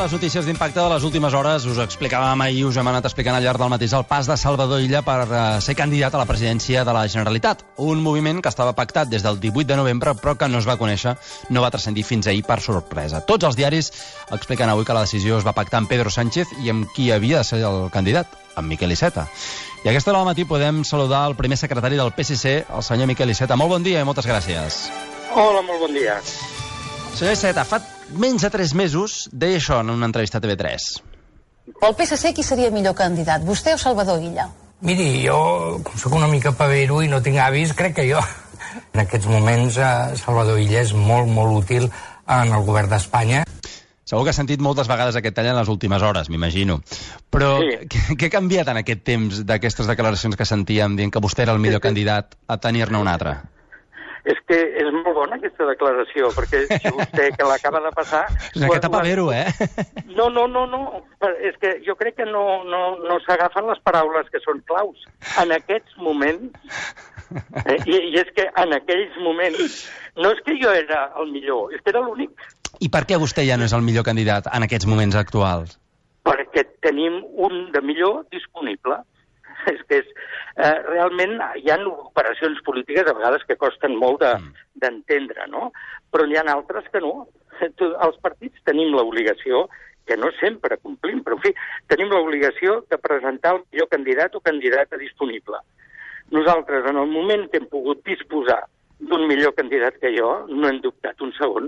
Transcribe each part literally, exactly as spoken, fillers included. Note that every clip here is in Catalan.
les notícies d'impacte de les últimes hores. Us explicàvem ahir, us hem anat explicant al llarg del mateix el pas de Salvador Illa per uh, ser candidat a la presidència de la Generalitat. Un moviment que estava pactat des del divuit de novembre, però que no es va conèixer, no va transcendir fins ahir per sorpresa. Tots els diaris expliquen avui que la decisió es va pactar amb Pedro Sánchez i amb qui havia de ser el candidat, amb Miquel Iceta. I a aquesta hora del matí podem saludar el primer secretari del P S C, el senyor Miquel Iceta. Molt bon dia i moltes gràcies. Hola, molt bon dia. Senyor Iceta, fa menys de tres mesos deia això en una entrevista a T V tres. Pel P S C, qui seria millor candidat, vostè o Salvador Illa? Miri, jo, com soc una mica pavero i no tinc avis, crec que jo. En aquests moments, eh, Salvador Illa és molt, molt útil en el govern d'Espanya. Segur que ha sentit moltes vegades aquest tall en les últimes hores, m'imagino. Però sí. què, què ha canviat en aquest temps d'aquestes declaracions que sentíem dient que vostè era el millor candidat a tenir-ne un altre? És que és molt bona aquesta declaració, perquè si vostè que l'acaba de passar... És aquest pavero, eh? No, no, no, no. És que jo crec que no, no, no s'agafen les paraules que són claus. En aquests moments, eh, i, i és que en aquells moments, no és que jo era el millor, és que era l'únic. I per què vostè ja no és el millor candidat en aquests moments actuals? Perquè tenim un de millor disponible. És que és, eh, realment hi ha operacions polítiques a vegades que costen molt d'entendre, de, no? Però n'hi ha altres que no. Els partits tenim l'obligació, que no sempre complim, però en fi, tenim l'obligació de presentar el millor candidat o candidata disponible. Nosaltres, en el moment que hem pogut disposar d'un millor candidat que jo, no hem dubtat un segon.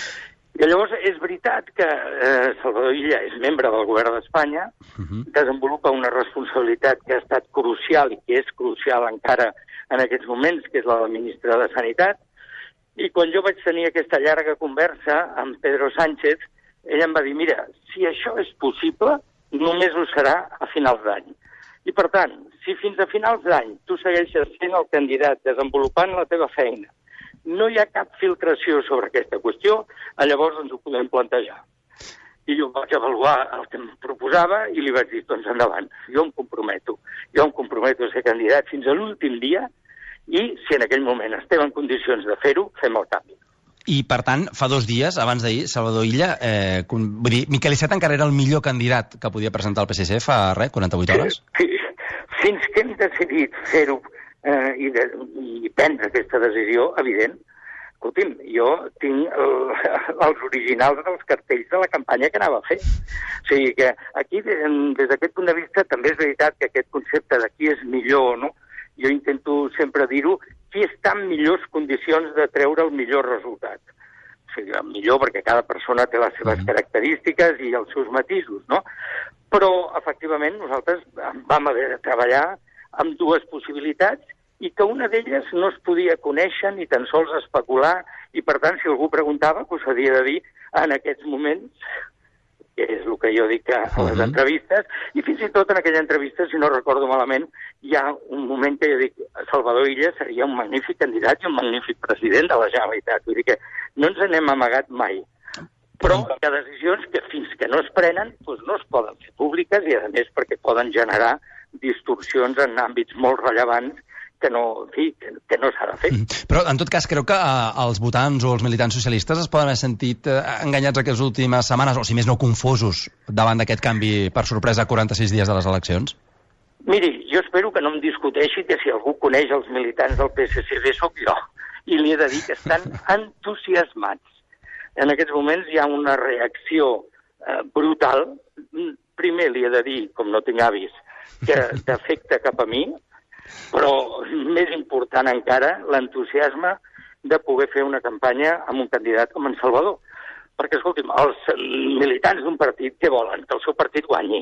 I llavors és veritat que eh, Salvador Illa és membre del govern d'Espanya, uh-huh. desenvolupa una responsabilitat que ha estat crucial i que és crucial encara en aquests moments, que és la del ministre de Sanitat, i quan jo vaig tenir aquesta llarga conversa amb Pedro Sánchez, ell em va dir, mira, si això és possible, només ho serà a finals d'any. I per tant, si fins a finals d'any tu segueixes sent el candidat desenvolupant la teva feina, no hi ha cap filtració sobre aquesta qüestió, llavors ens ho podem plantejar. I jo vaig avaluar el que em proposava i li vaig dir, doncs endavant, jo em comprometo. Jo em comprometo a ser candidat fins a l'últim dia i si en aquell moment estem en condicions de fer-ho, fem el canvi. I, per tant, fa dos dies, abans d'ahir, Salvador Illa, eh, vull dir, Miquel Iceta encara era el millor candidat que podia presentar el P S C fa, res, quaranta-vuit hores? Sí, fins que hem decidit fer-ho Eh, i, de, i prendre aquesta decisió, evident. Escolti'm, jo tinc el, els originals dels cartells de la campanya que anava a fer. O sigui que aquí, des d'aquest punt de vista, també és veritat que aquest concepte de qui és millor, no? Jo intento sempre dir-ho, qui està en millors condicions de treure el millor resultat. O sigui, millor perquè cada persona té les seves característiques i els seus matisos, no? Però, efectivament, nosaltres vam haver de treballar amb dues possibilitats i que una d'elles no es podia conèixer ni tan sols especular i, per tant, si algú preguntava, que us havia de dir en aquests moments, que és el que jo dic a les entrevistes, i fins i tot en aquella entrevista, si no recordo malament, hi ha un moment que jo dic Salvador Illa seria un magnífic candidat i un magnífic president de la Generalitat. Vull dir que no ens n'hem amagat mai. Però hi ha decisions que fins que no es prenen doncs no es poden fer públiques i, a més, perquè poden generar distorsions en àmbits molt rellevants que no, en fi, que, que no s'ha de fer. Però, en tot cas, creu que eh, els votants o els militants socialistes es poden haver sentit eh, enganyats aquestes últimes setmanes, o si més no confosos, davant d'aquest canvi per sorpresa a quaranta-sis dies de les eleccions? Miri, jo espero que no em discuteixi que si algú coneix els militants del P S C bé sóc jo. I li he de dir que estan entusiasmats. En aquests moments hi ha una reacció eh, brutal. Primer li he de dir, com no tinc avis, que t'afecta cap a mi, però més important encara, l'entusiasme de poder fer una campanya amb un candidat com en Salvador. Perquè, escolti'm, els militants d'un partit què volen? Que el seu partit guanyi.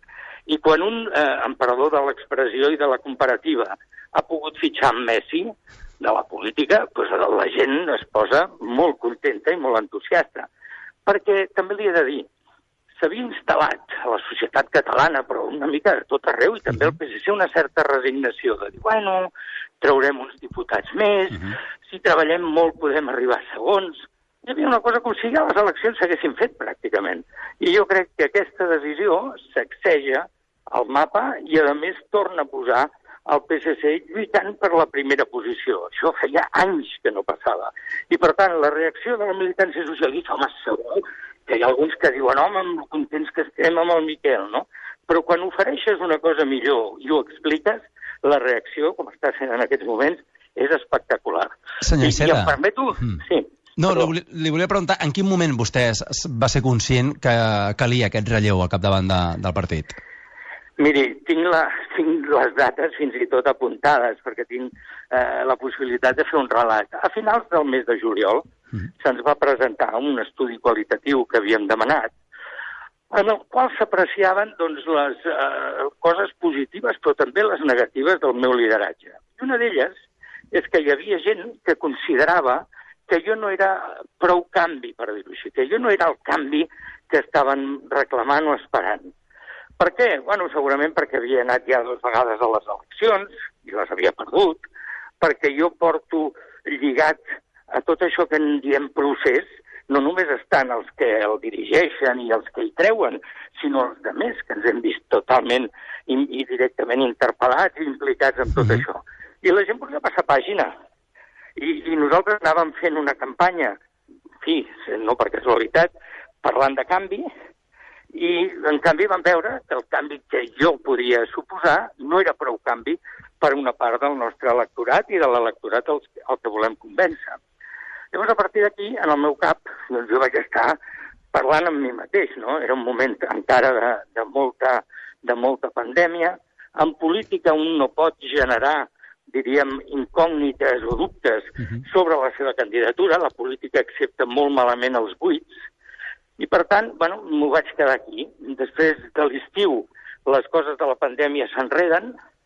I quan un eh, emperador de l'expressió i de la comparativa ha pogut fitxar amb Messi, de la política, doncs la gent es posa molt contenta i molt entusiasta. Perquè, també li he de dir, s'havia instal·lat a la societat catalana, però una mica de tot arreu, i també el P S C, una certa resignació de dir, bueno, traurem uns diputats més, uh-huh. si treballem molt podem arribar a segons. Hi havia una cosa com si ja les eleccions s'haguessin fet, pràcticament. I jo crec que aquesta decisió sacseja el mapa i, a més, torna a posar el P S C lluitant per la primera posició. Això feia anys que no passava. I, per tant, la reacció de la militància socialista, home, segur que hi ha alguns que diuen, home, contents que estem amb el Miquel, no? Però quan ofereixes una cosa millor i ho expliques, la reacció, com està sent en aquests moments, és espectacular. Senyor I, Iceta... I em permeto... Mm. Sí. No, li, li volia preguntar, en quin moment vostè va ser conscient que calia aquest relleu al capdavant de, del partit? Miri, tinc, la, tinc les dates fins i tot apuntades, perquè tinc eh, la possibilitat de fer un relat. A finals del mes de juliol mm. se'ns va presentar un estudi qualitatiu que havíem demanat, en el qual s'apreciaven doncs, les eh, coses positives, però també les negatives del meu lideratge. I una d'elles és que hi havia gent que considerava que jo no era prou canvi, per dir-ho així, que jo no era el canvi que estaven reclamant o esperant. Per què? Bueno, segurament perquè havia anat ja dues vegades a les eleccions i les havia perdut, perquè jo porto lligat a tot això que en diem procés, no només estan els que el dirigeixen i els que hi creuen, sinó els altres que ens hem vist totalment i, i directament interpel·lats i implicats en tot mm-hmm. això. I la gent volia passar pàgina. I, i nosaltres anàvem fent una campanya, en fi, no per casualitat, parlant de canvi, i en canvi vam veure que el canvi que jo podia suposar no era prou canvi per una part del nostre electorat i de l'electorat al, al que volem convèncer. Llavors, a partir d'aquí, en el meu cap, doncs jo vaig estar parlant amb mi mateix, no? Era un moment encara de, de, molta, de molta pandèmia. En política un no pot generar, diríem, incògnites o dubtes uh-huh. sobre la seva candidatura. La política accepta molt malament els buits. I, per tant, bueno, m'ho vaig quedar aquí. Després de l'estiu, les coses de la pandèmia s'enreden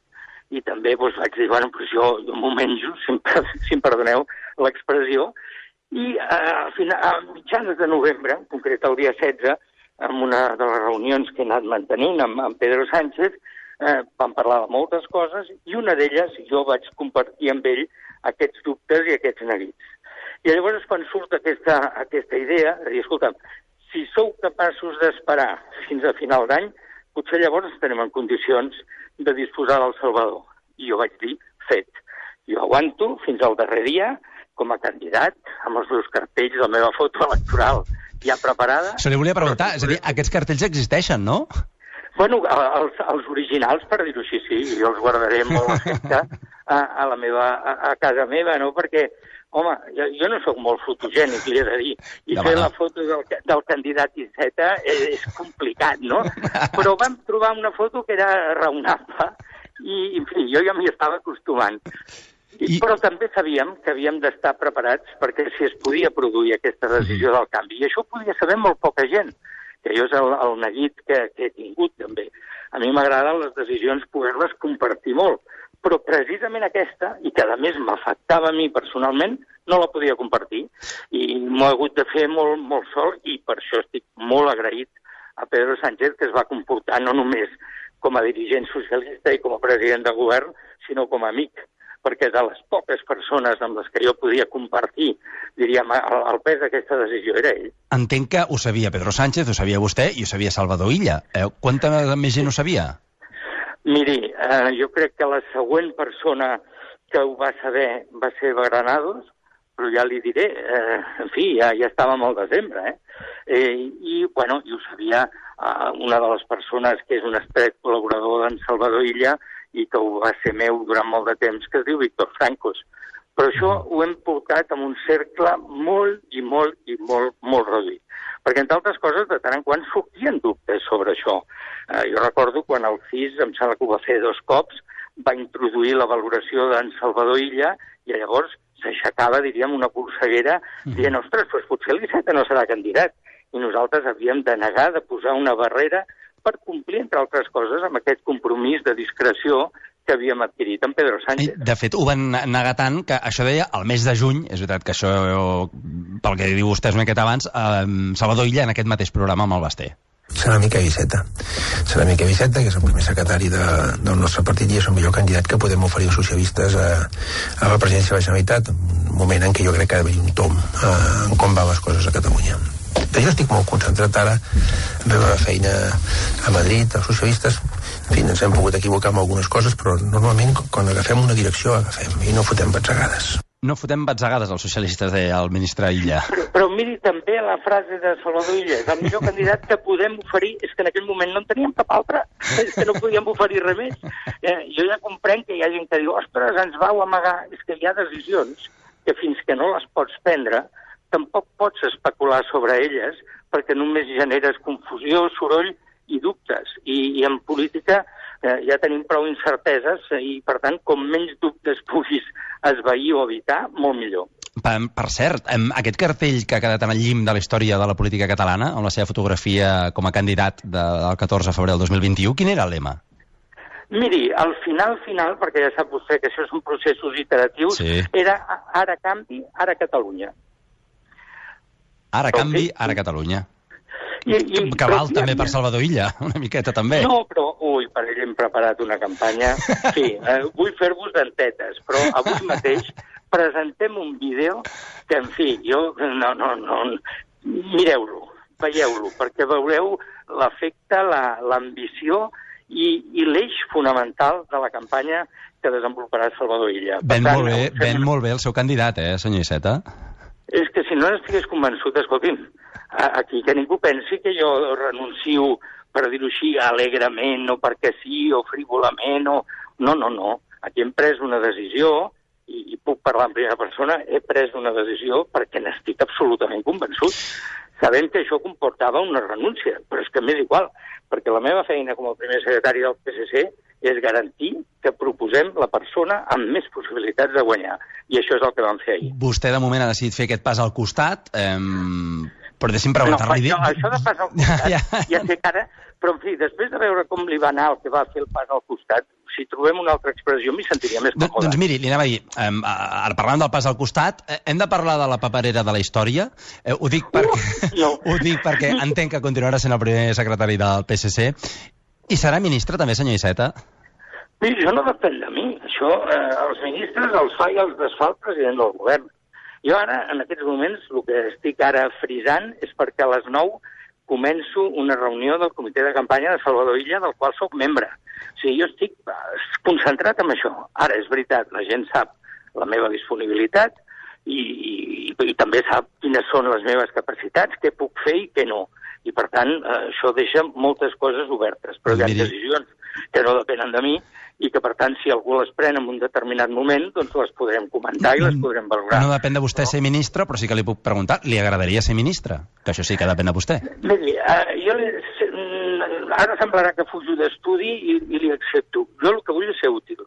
i també doncs, vaig dir, bueno, doncs jo, jo m'ho menjo, si em, si em perdoneu l'expressió, i a, a mitjans de novembre, en concret el dia setze, en una de les reunions que he anat mantenint amb, amb Pedro Sánchez, eh, vam parlar de moltes coses i una d'elles jo vaig compartir amb ell aquests dubtes i aquests neguits. I llavors és quan surt aquesta, aquesta idea de dir, escolta, si sou capaços d'esperar fins a final d'any, potser llavors estarem en condicions de disposar del Salvador. I jo vaig dir, fet. Jo aguanto fins al darrer dia com a candidat amb els meus cartells, la meva foto electoral ja preparada. Això li volia preguntar, és a dir, aquests cartells existeixen, no? Bueno, els, els originals, per dir-ho així, sí, jo els guardaré molt afecte a, a, la meva, a, a casa meva, no? Perquè, home, jo, jo no sóc molt fotogènic, li he de dir, i fer la foto del, del candidat Iceta és, és complicat, no? Però vam trobar una foto que era raonable i, en fi, jo ja m'hi estava acostumant. I... Però també sabíem que havíem d'estar preparats perquè si es podia produir aquesta decisió del canvi, i això ho podia saber molt poca gent, que jo és el, el neguit que, que he tingut també. A mi m'agraden les decisions poder-les compartir molt, però precisament aquesta, i que a més m'afectava a mi personalment, no la podia compartir i m'ho he hagut de fer molt, molt sol i per això estic molt agraït a Pedro Sánchez, que es va comportar no només com a dirigent socialista i com a president de govern, sinó com a amic, perquè de les poques persones amb les que jo podia compartir, diríem, el, el pes d'aquesta decisió era ell. Entenc que ho sabia Pedro Sánchez, ho sabia vostè i ho sabia Salvador Illa. Eh, quanta més gent ho sabia? Miri, eh, jo crec que la següent persona que ho va saber va ser Granados, però ja li diré, eh, en fi, ja, ja estàvem al desembre, eh? eh I, bueno, i ho sabia eh, una de les persones que és un estret col·laborador d'en Salvador Illa, i que ho va ser meu durant molt de temps, que es diu Víctor Francos. Però això ho hem portat en un cercle molt i molt i molt, molt reduït. Perquè, entre altres coses, de tant en quant sortien dubtes sobre això. Eh, jo recordo quan el C I S, em sembla que ho va fer dos cops, va introduir la valoració d'en Salvador Illa i llavors s'aixecava, diríem, una polseguera dient, ostres, doncs potser l'Iceta no serà candidat. I nosaltres havíem de negar, de posar una barrera per complir, entre altres coses, amb aquest compromís de discreció que havíem adquirit amb Pedro Sánchez. De fet, ho van negar tant que això deia el mes de juny, és veritat que això, pel que diu vostè una miqueta abans, eh, Salvador Illa en aquest mateix programa amb el Basté. Serà Miquel Iceta. Serà Miquel Iceta, que és el primer secretari de, del nostre partit i és el millor candidat que podem oferir als socialistes a, a la presidència de la Generalitat, un moment en què jo crec que ha d'haver un tom eh, en com van les coses a Catalunya. Jo estic molt concentrat ara en la meva feina a Madrid, els socialistes, en fi, ens hem pogut equivocar amb algunes coses, però normalment quan agafem una direcció agafem i no fotem batzegades. No fotem batzegades als socialistes, deia el ministre Illa. Però, però miri també la frase de Salvador Illa, el millor candidat que podem oferir és que en aquell moment no en teníem cap altre, és que no podíem oferir res més. Eh, jo ja comprenc que hi ha gent que diu, ostres, ens vau amagar, és que hi ha decisions que fins que no les pots prendre tampoc pots especular sobre elles perquè només generes confusió, soroll i dubtes. I, i en política eh, ja tenim prou incerteses i, per tant, com menys dubtes puguis esvair o evitar, molt millor. Per, per cert, aquest cartell que ha quedat en el llim de la història de la política catalana, amb la seva fotografia com a candidat de, del catorze de febrer del dos mil vint-i-u, quin era el lema? Miri, al final, final, perquè ja sap vostè que això són processos iteratius, sí. Era ara canvi, ara Catalunya. Ara canvi, ara Catalunya. I, i, que val però, també per Salvador Illa, una miqueta també. No, però, ui, per ell hem preparat una campanya. Sí, eh, vull fer-vos dentetes, però avui mateix presentem un vídeo que, en fi, jo, no, no, no, mireu-lo, veieu-lo, perquè veureu l'efecte, l'ambició i, i l'eix fonamental de la campanya que desenvoluparà Salvador Illa. Ben, tant, molt, bé, ben fem... molt bé el seu candidat, eh, senyor Iceta? És que si no n'estigués convençut, escolti'm, aquí que ningú pensi que jo renuncio, per dir-ho així, alegrement, o perquè sí, o frívolament, o... No, no, no. Aquí hem pres una decisió, i, i puc parlar en primera persona, he pres una decisió perquè n'estic absolutament convençut. Sabem que això comportava una renúncia, però és que m'és igual, perquè la meva feina com a primer secretari del P S C és garantir que proposem la persona amb més possibilitats de guanyar. I això és el que vam fer ahir. Vostè, de moment, ha decidit fer aquest pas al costat, eh, però deixi'm preguntar-li... No, això de pas al costat, ja, ja. ja sé que ara... Però, en fi, després de veure com li va anar el que va fer el pas al costat, si trobem una altra expressió, m'hi sentiria més còmode. Doncs miri, li anava a dir, eh, ara parlant del pas al costat, eh, hem de parlar de la paperera de la història. Eh, ho, dic perquè, uh, no. ho dic perquè entenc que continuarà sent el primer secretari del P S C. I serà ministre també, senyor Iceta? Miri, això no depèn de mi. Això, eh, els ministres els fa i els desfà el president del govern. Jo ara, en aquests moments, el que estic ara frisant és perquè a les nou començo una reunió del comitè de campanya de Salvador Illa, del qual sóc membre. O sigui, jo estic concentrat en això. Ara, és veritat, la gent sap la meva disponibilitat i, i, i també sap quines són les meves capacitats, què puc fer i què no. I, per tant, eh, això deixa moltes coses obertes. Però hi ha decisions que no depenen de mi i que, per tant, si algú les pren en un determinat moment, doncs les podrem comentar i les podrem valorar. No depèn de vostè no? ser ministre, però sí que li puc preguntar, li agradaria ser ministre? Que això sí que depèn de vostè. Miri, uh, jo li, ara semblarà que fujo d'estudi i, i li accepto. Jo el que vull és ser útil.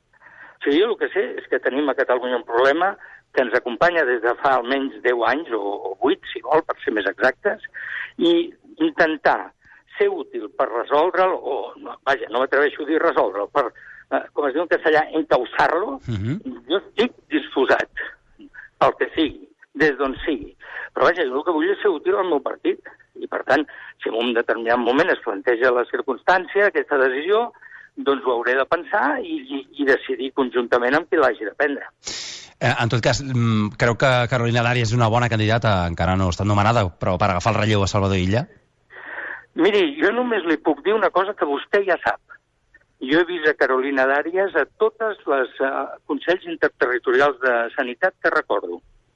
O sigui, jo el que sé és que tenim a Catalunya un problema que ens acompanya des de fa almenys deu anys, o, o vuit, si vol, per ser més exactes, i intentar ser útil per resoldre'l, o, vaja, no m'atreveixo a dir resoldre'l, per, eh, com es diu en castellà, encausar-lo, uh-huh. Jo estic disposat pel que sigui, des d'on sigui. Però vaja, jo el que vull és ser útil al meu partit, i per tant, si en un determinat moment es planteja la circumstància, aquesta decisió, doncs ho hauré de pensar i, i, i decidir conjuntament amb qui l'hagi de prendre. Eh, en tot cas, creu que Carolina Dàries és una bona candidata, encara no està nomenada, però per agafar el relleu a Salvador Illa? Miri, jo només li puc dir una cosa que vostè ja sap. Jo he vist a Carolina Dàries a totes les uh, consells interterritorials de sanitat que recordo.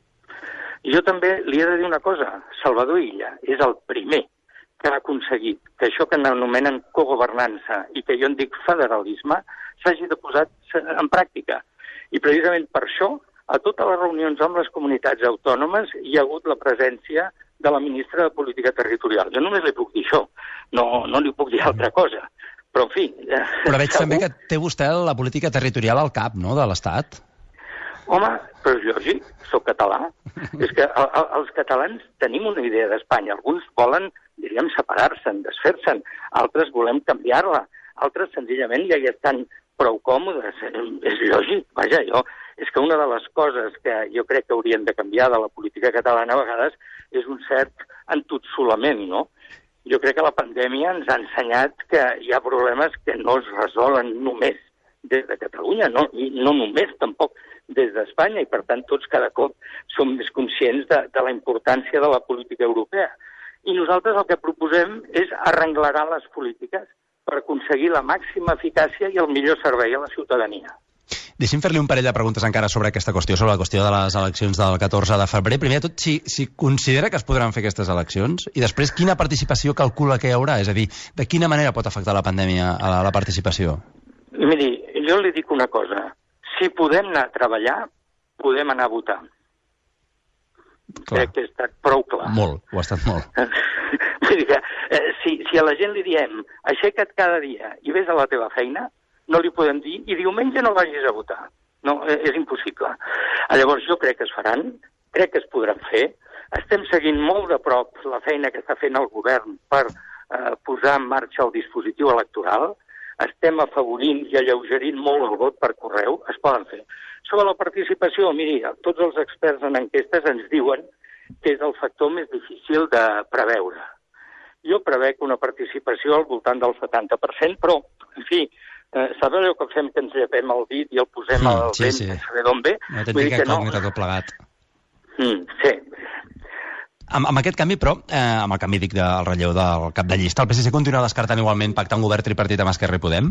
Jo també li he de dir una cosa. Salvador Illa és el primer que ha aconseguit que això que anomenen cogovernança i que jo en dic federalisme s'hagi de posar en pràctica. I precisament per això, a totes les reunions amb les comunitats autònomes hi ha hagut la presència de la ministra de Política Territorial. Jo només li puc dir això, no, no li puc dir altra cosa. Però, en fi... Eh, però veig segur... també que té vostè la política territorial al cap, no?, de l'Estat. Home, però és lògic, soc català. És que a, a, els catalans tenim una idea d'Espanya. Alguns volen, diríem, separar-se'n, desfer-se'n. Altres volem canviar-la. Altres, senzillament, ja hi estan prou còmodes. És lògic, vaja, jo... És que una de les coses que jo crec que haurien de canviar de la política catalana a vegades és un cert entotsolament, no? Jo crec que la pandèmia ens ha ensenyat que hi ha problemes que no es resolen només des de Catalunya, no, i no només tampoc des d'Espanya, i per tant tots cada cop som més conscients de, de la importància de la política europea. I nosaltres el que proposem és arrenglerar les polítiques per aconseguir la màxima eficàcia i el millor servei a la ciutadania. Deixi'm fer-li un parell de preguntes encara sobre aquesta qüestió, sobre la qüestió de les eleccions del catorze de febrer. Primer de tot, si, si considera que es podran fer aquestes eleccions, i després, quina participació calcula que hi haurà? És a dir, de quina manera pot afectar la pandèmia a la, a la participació? Miri, jo li dic una cosa. Si podem anar a treballar, podem anar a votar. Clar. Crec que ha estat prou clar. Molt, ho ha estat molt. Vull dir que, eh, si, si a la gent li diem aixeca't cada dia i vés a la teva feina, no li podem dir i diumenge no vagis a votar. No, és impossible. Llavors jo crec que es faran, crec que es podran fer. Estem seguint molt de prop la feina que està fent el govern per eh, posar en marxa el dispositiu electoral. Estem afavorint i alleugerint molt el vot per correu. Es poden fer. Sobre la participació, miri, tots els experts en enquestes ens diuen que és el factor més difícil de preveure. Jo prevec una participació al voltant del setanta per cent, però, en fi, eh, sabeu allò que fem que ens llepem el dit i el posem mm, al sí, vent sí. per saber d'on ve? No tens que no. Tot plegat. Mm, sí. Amb, amb aquest canvi, però, eh, amb el canvi dic del relleu del cap de llista, el P S C continua descartant igualment pactar un govern tripartit amb Esquerra i Podem?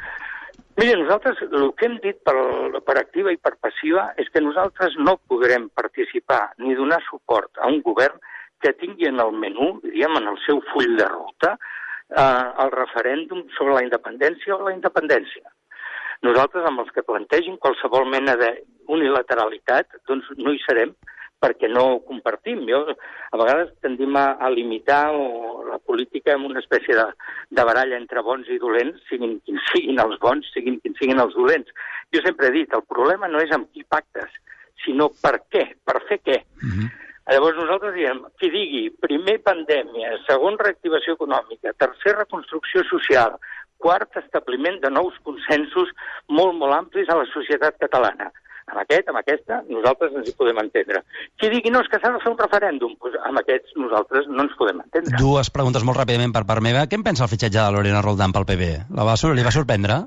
Miri, nosaltres el que hem dit per, per activa i per passiva és que nosaltres no podrem participar ni donar suport a un govern que tingui en el menú, diríem, en el seu full de ruta, eh, el referèndum sobre la independència o la independència. Nosaltres, amb els que plantegin qualsevol mena d'unilateralitat, doncs no hi serem, perquè no ho compartim. Jo, a vegades tendim a, a limitar o la política amb una espècie de, de baralla entre bons i dolents, siguin quins siguin els bons, siguin quins siguin els dolents. Jo sempre he dit, el problema no és amb qui pactes, sinó per què, per fer què. Mm-hmm. Llavors nosaltres diem, qui digui primer pandèmia, segon reactivació econòmica, tercer reconstrucció social, quart establiment de nous consensos molt, molt amplis a la societat catalana. Amb aquest, amb aquesta, nosaltres ens hi podem entendre. Qui digui, no, és que s'ha de fer un referèndum, doncs amb aquests nosaltres no ens podem entendre. Dues preguntes molt ràpidament per part meva. Què en pensa el fitxatge de Lorena Roldán pel P P? La va, li va sorprendre?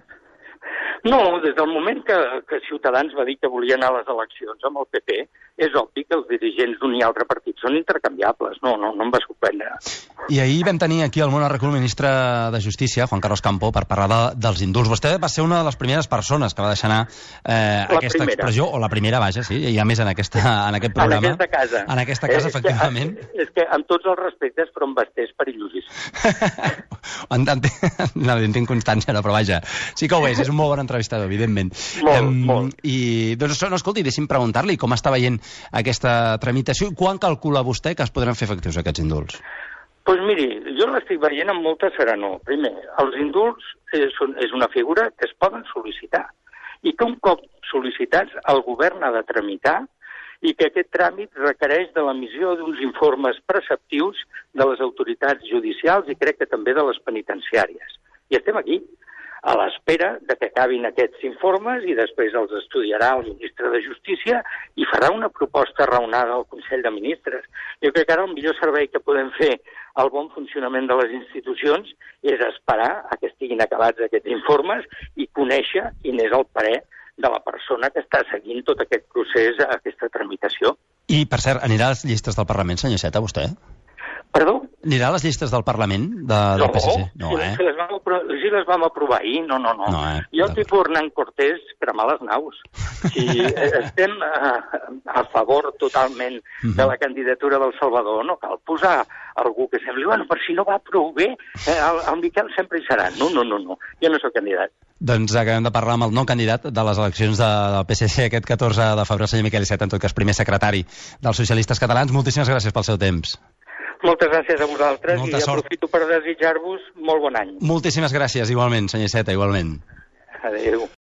No, des del moment que, que Ciutadans va dir que volia anar a les eleccions amb el P P, és obvi que els dirigents d'un i altre partit són intercanviables. No, no, no em va sorprendre. I ahir vam tenir aquí al món el ministre de Justícia, Juan Carlos Campo, per parlar de, dels indults. Vostè va ser una de les primeres persones que va deixar anar eh, aquesta primera. expressió, o la primera, vaja, sí, i a més en, aquesta, en aquest programa. En aquesta casa. En aquesta casa, és efectivament. Que, és que, amb tots els respectes, però em vestés perillosíssim. en, en, no, en tinc constància, no, però vaja, sí que ho és, és un molt bon entrevistador, evidentment. Molt, um, molt. I, doncs, no, escolti, deixi'm preguntar-li com està veient aquesta tramitació i quan calcula vostè que es podran fer efectius aquests indults? Doncs pues miri, jo l'estic veient amb molta serenor. Primer, els indults és, és una figura que es poden sol·licitar i que un cop sol·licitats el govern ha de tramitar i que aquest tràmit requereix de l'emissió d'uns informes preceptius de les autoritats judicials i crec que també de les penitenciàries. I estem aquí, a l'espera de que acabin aquests informes i després els estudiarà el ministre de Justícia i farà una proposta raonada al Consell de Ministres. Jo crec que ara el millor servei que podem fer al bon funcionament de les institucions és esperar a que estiguin acabats aquests informes i conèixer quin és el parer de la persona que està seguint tot aquest procés, aquesta tramitació. I, per cert, anirà a les llistes del Parlament, senyor Iceta, vostè? Perdó? Anirà a les llistes del Parlament de, del P S C? No, no eh? si, les vam aprovar, si les vam aprovar ahir, no, no, no. no eh? Jo el tipus Hernán Cortés cremar les naus. Si estem a, a favor totalment de la candidatura del Salvador, no cal posar algú que sembli, bueno, per si no va prou bé, eh, el, el Miquel sempre hi serà. No, no, no, no, jo no soc candidat. Doncs acabem de parlar amb el nou candidat de les eleccions de, del P S C aquest catorze de febrer, el senyor Miquel Iceta, en tot cas primer secretari dels socialistes catalans. Moltíssimes gràcies pel seu temps. Moltes gràcies a vosaltres. Molta i sort. Aprofito per desitjar-vos molt bon any. Moltíssimes gràcies, igualment, senyor Iceta, igualment. Adéu.